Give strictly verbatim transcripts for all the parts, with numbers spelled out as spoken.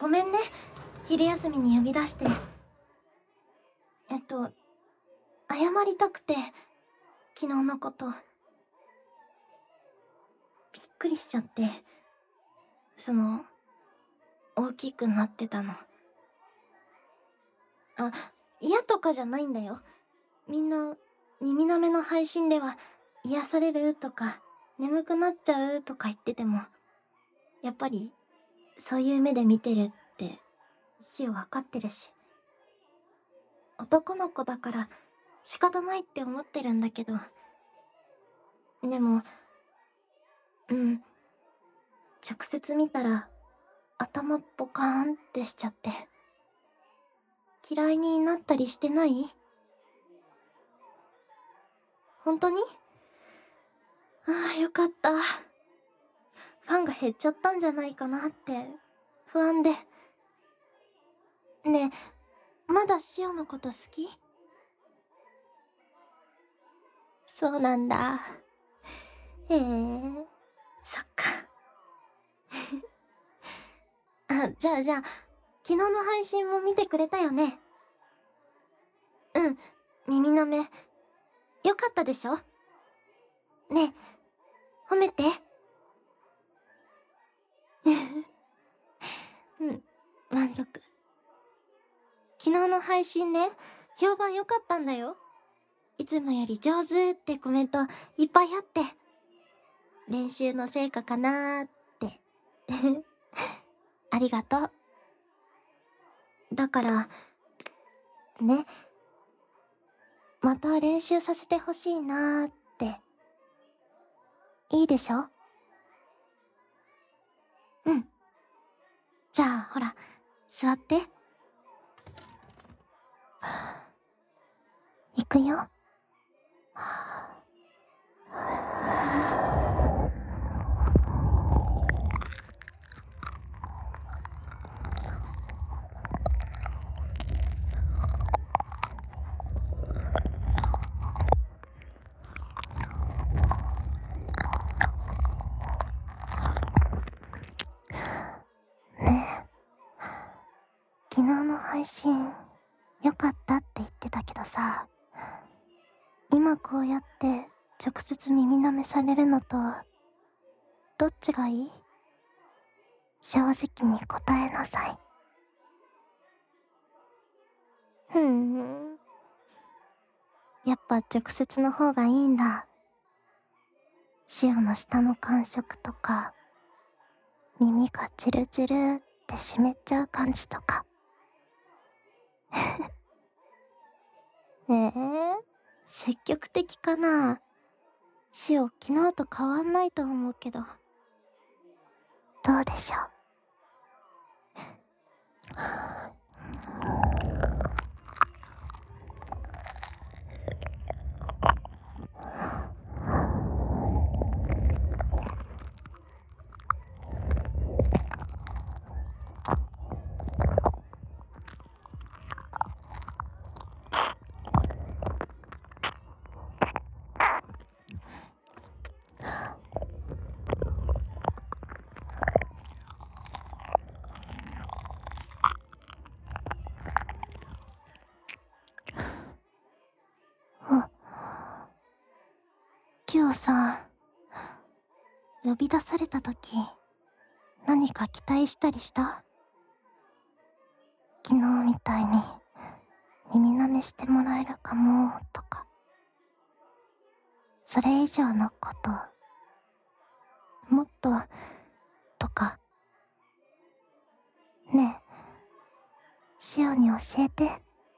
ごめんね、昼休みに呼び出して。えっと、謝りたくて、昨日のこと。びっくりしちゃって、その、大きくなってたの。あ、嫌とかじゃないんだよ。みんな、耳なめの配信では、癒されるとか、眠くなっちゃうとか言ってても、やっぱり、そういう目で見てるって、一応わかってるし。男の子だから仕方ないって思ってるんだけど。でも、うん。直接見たら、頭ポカーンってしちゃって。嫌いになったりしてない？本当に？ああ、よかった。ファンが減っちゃったんじゃないかなって、不安で。ねえ、まだシオのこと好き？そうなんだ。へえ、そっか。あ、じゃあじゃあ、昨日の配信も見てくれたよね？うん、耳なめ。よかったでしょ？ねえ、褒めて。うん、満足。昨日の配信ね、評判良かったんだよ。いつもより上手ってコメントいっぱいあって。練習の成果かなーって。ありがとう。だから、ね。また練習させてほしいなーって。いいでしょ？うん。じゃあ、ほら、座って。行くよ。ねえ、昨日の配信良かったって言ってたけどさ、今こうやって直接耳舐めされるのと、どっちがいい？正直に答えなさい。ふーん。やっぱ直接の方がいいんだ。シオの下の感触とか、耳がチルチルって湿っちゃう感じとか。ええー、積極的かな？シオ昨日と変わんないと思うけど。どうでしょう？今日さ、呼び出された時、何か期待したりした？昨日みたいに耳舐めしてもらえるかもとか、それ以上のこと、もっととか。ねえ、シオに教えて。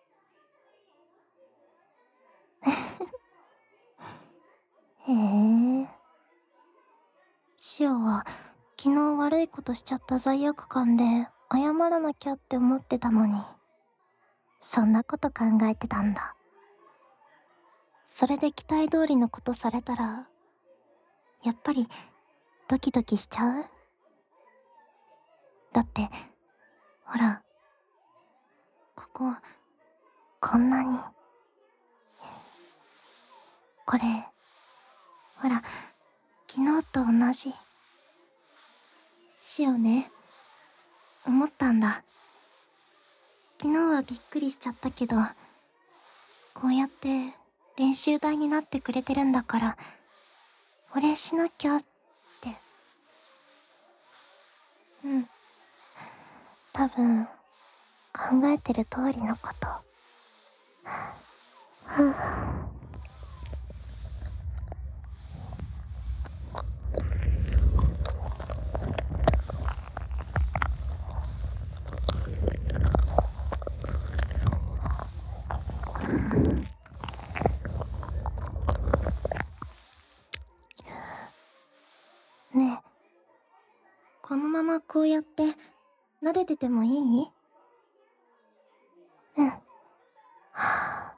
へえ。シオは昨日悪いことしちゃった罪悪感で謝らなきゃって思ってたのに、そんなこと考えてたんだ。それで期待通りのことされたら、やっぱりドキドキしちゃう？だって、ほら、ここ、こんなに。これ、ほら、昨日と同じ。シオね、 思ったんだ。昨日はびっくりしちゃったけど、こうやって練習台になってくれてるんだから、お礼しなきゃって。うん。多分、考えてる通りのこと。はぁ。ねえ、このままこうやって撫でててもいい？うん。はぁ。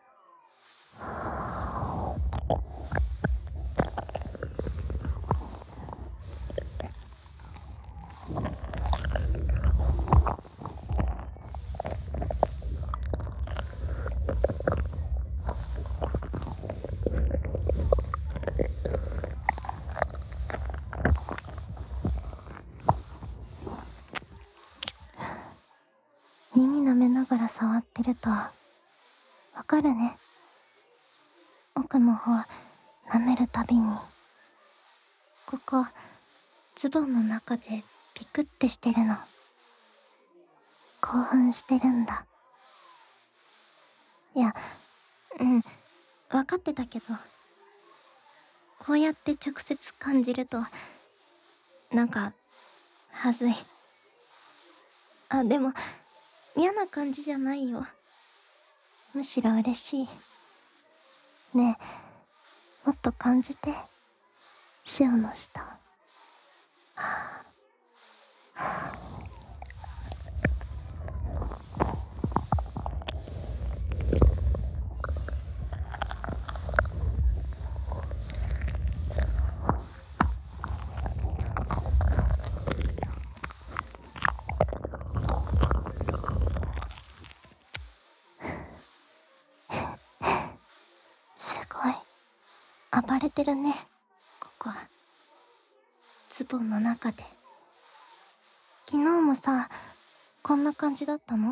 耳舐めながら触ってると、わかるね。奥の方、舐めるたびに。ここ、ズボンの中でピクってしてるの。興奮してるんだ。いや、うん、わかってたけど、こうやって直接感じると、なんか、はずい。あ、でも、嫌な感じじゃないよ。むしろ嬉しい。ねえ、もっと感じて。塩の下。はぁ。すごい。暴れてるね、ここ。ズボンの中で。昨日もさ、こんな感じだったの？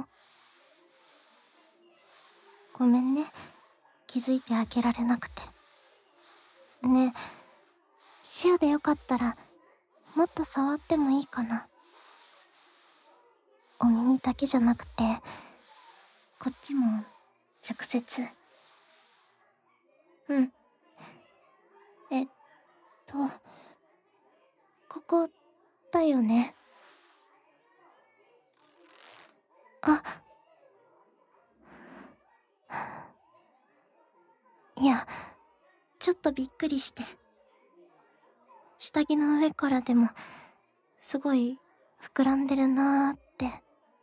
ごめんね。気づいてあげられなくて。ねえ、塩でよかったら、もっと触ってもいいかな。お耳だけじゃなくて、こっちも、直接。うん。えっと、ここ、だよね。あ。いや、ちょっとびっくりして。下着の上からでも、すごい、膨らんでるなーって。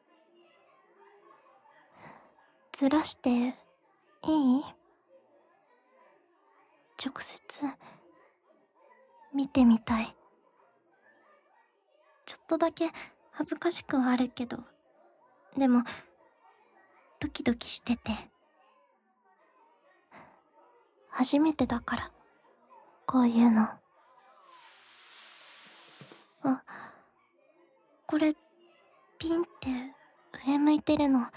ずらして、いい？直接、見てみたい。ちょっとだけ恥ずかしくはあるけど、でも、ドキドキしてて。初めてだから、こういうの。あ、これ、ピンって上向いてるの。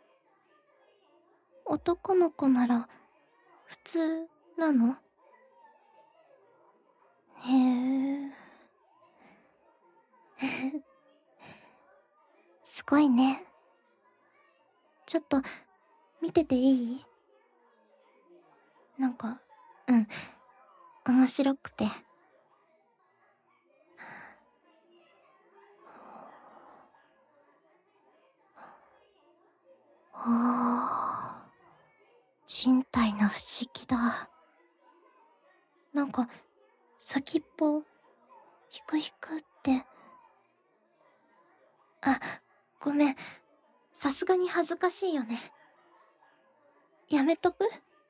男の子なら、普通なの？へえ。すごいね。ちょっと、見てていい？なんか、うん、面白くて。ほー。人体の不思議だ。なんか、先っぽ、ひくひくって。あ、ごめん。さすがに恥ずかしいよね。やめとく？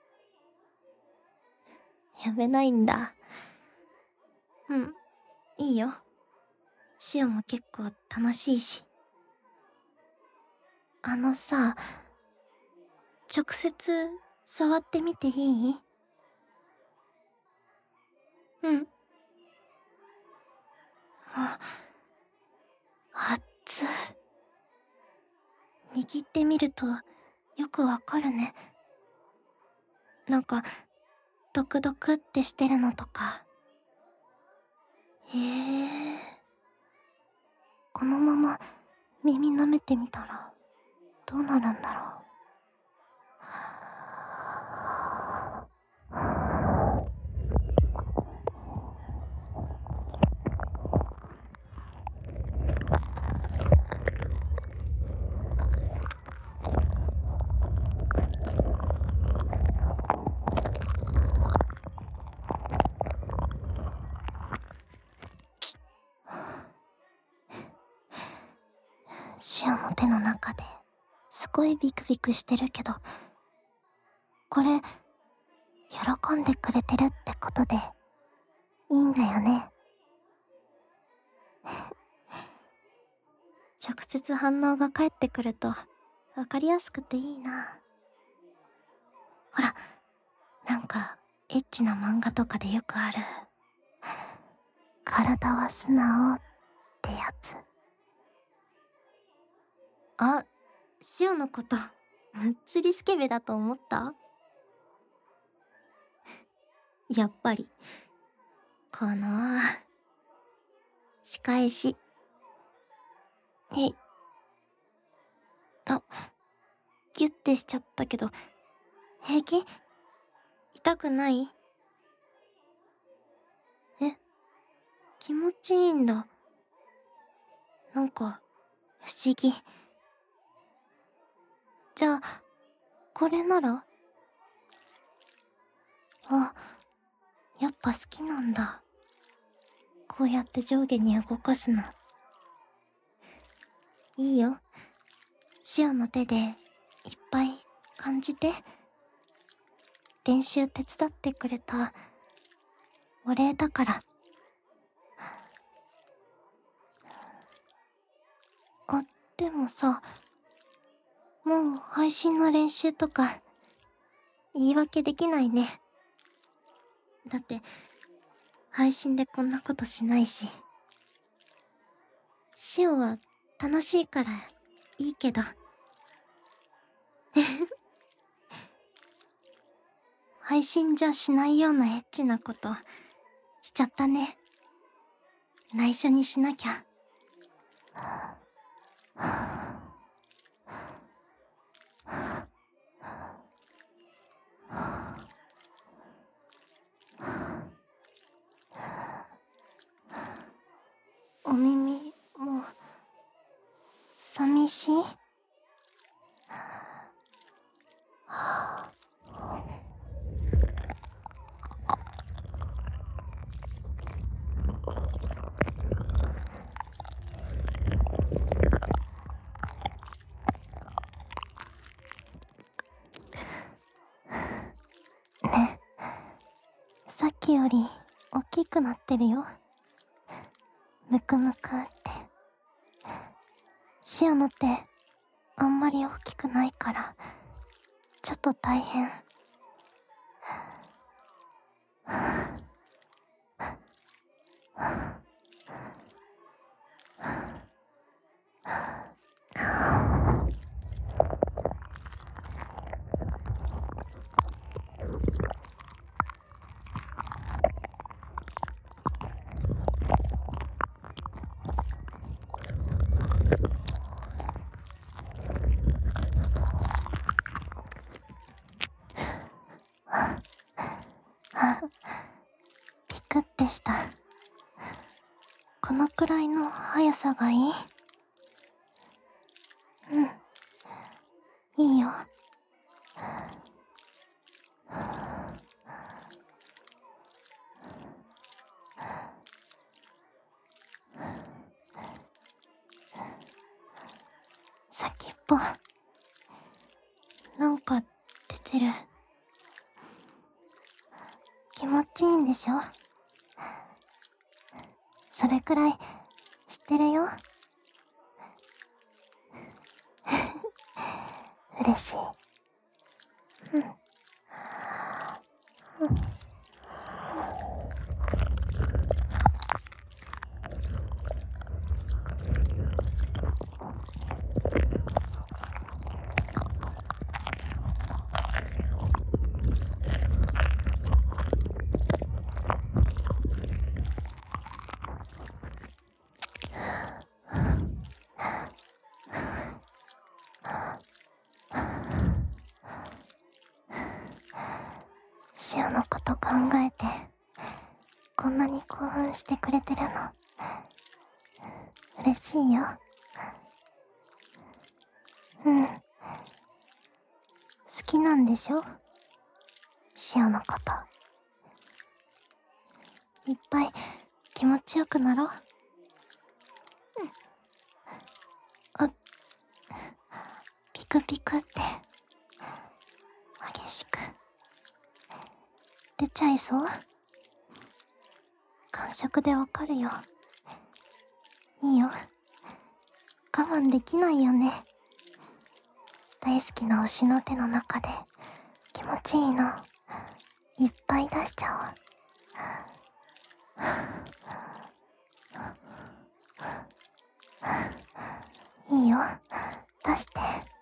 やめないんだ。うん、いいよ。シオも結構楽しいし。あのさ、直接触ってみていい？うん。あ、熱っ。 握ってみるとよくわかるね。なんかドクドクってしてるのとか。へえ。このまま耳舐めてみたらどうなるんだろう。シオの手の中ですごいビクビクしてるけど、これ喜んでくれてるってことでいいんだよね。直接反応が返ってくるとわかりやすくていいな。ほら、なんかエッチな漫画とかでよくある体は素直ってやつ。あ、シオのことむっつりスケベだと思った？やっぱりこの仕返し。えい。あ、ギュッてしちゃったけど平気？痛くない？え、気持ちいいんだ。なんか不思議。じゃあこれなら？あ、やっぱ好きなんだ。こうやって上下に動かすの。いいよ。シオの手でいっぱい感じて。練習手伝ってくれたお礼だから。あ、でもさ、もう配信の練習とか言い訳できないね。だって配信でこんなことしないし。シオは楽しいからいいけど。配信じゃしないようなエッチなことしちゃったね。内緒にしなきゃ。お耳も寂しい？ね、さっきより大きくなってるよ。むくむくって。シオの手あんまり大きくないからちょっと大変。ピクってした。このくらいの速さがいい？うん、いいよ。先っぽなんか出てる。気持ちいいんでしょ？それくらい知ってるよ。嬉しい。うん。うん。 シオのこと考えて、こんなに興奮してくれてるの、嬉しいよ。うん。好きなんでしょ？シオのこと。いっぱい気持ちよくなろう。うん。あ、ピクピクって、激しく、出ちゃいそう？感触でわかるよ。いいよ。我慢できないよね。大好きな推しの手の中で気持ちいいのいっぱい出しちゃおう。いいよ、出して。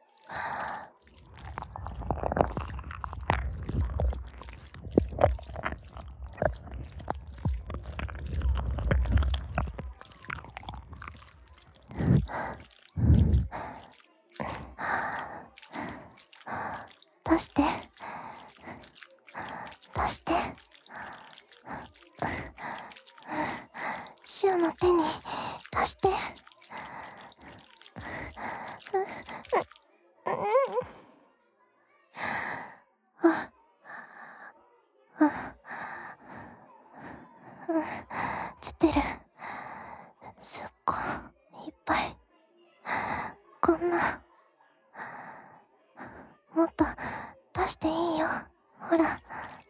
出して出してシオの手に出して。ああ出てる。すっごいいっぱい。こんなもっと出していいよ。ほら。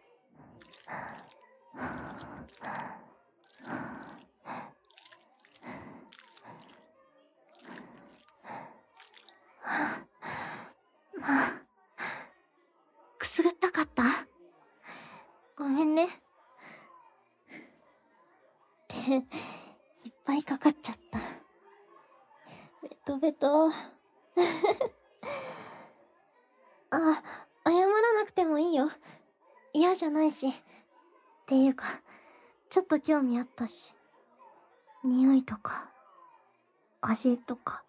まあ、くすぐったかった？ごめんね。手、いっぱいかかっちゃった。ベトベト。あ、謝らなくてもいいよ。嫌じゃないし。っていうか、ちょっと興味あったし。匂いとか、味とか。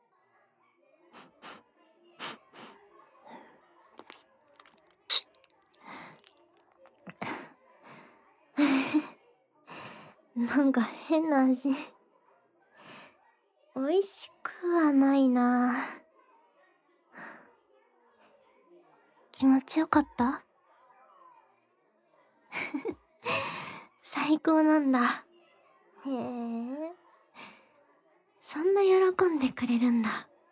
なんか変な味。美味しくはないな。気持ちよかった？最高なんだ。へえ。そんな喜んでくれるんだ。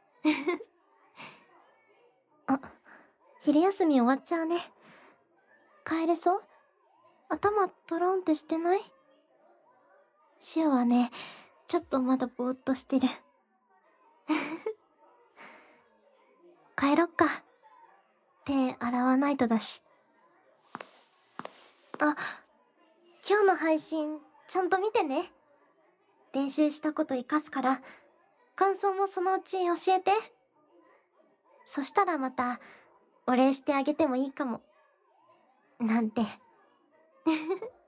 あ、昼休み終わっちゃうね。帰れそう？頭トロンってしてない？シオはね、ちょっとまだぼーっとしてる。帰ろっか。手洗わないとだし。あ、今日の配信ちゃんと見てね。練習したこと活かすから、感想もそのうち教えて。そしたらまたお礼してあげてもいいかも。なんて。